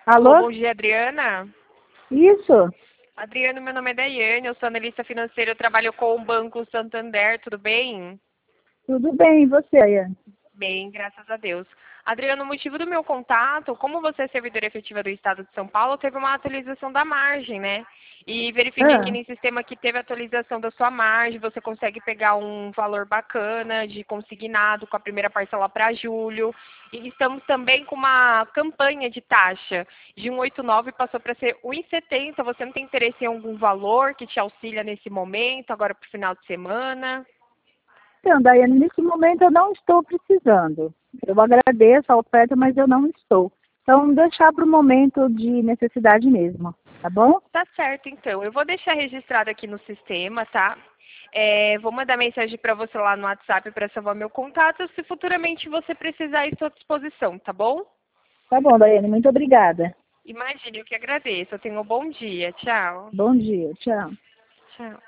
Alô, Alô? bom dia, Adriana. Isso? Adriana, meu nome é Daiane, eu sou analista financeira, eu trabalho com o Banco Santander, tudo bem? Tudo bem, e você, Ayane? Bem, graças a Deus. Adriana, o motivo do meu contato, como você é servidora efetiva do Estado de São Paulo, teve uma atualização da margem, né? E verifiquei aqui Ah, no sistema que teve atualização da sua margem, você consegue pegar um valor bacana de consignado com a primeira parcela para julho. E estamos também com uma campanha de taxa de 1,89 passou para ser 1,70. Você não tem interesse em algum valor que te auxilia nesse momento, agora para o final de semana? então, Daiane, nesse momento eu não estou precisando. Eu agradeço a oferta, mas eu não estou. Então, deixar para o momento de necessidade mesmo, tá bom? Tá certo, então. Eu vou deixar registrado aqui no sistema, tá? Vou mandar mensagem para você lá no WhatsApp para salvar meu contato. Se futuramente você precisar, estou à disposição, tá bom? Tá bom, Daiane, muito obrigada. Imagine, eu que agradeço. Tenha um bom dia. Tchau. Bom dia, tchau. Tchau.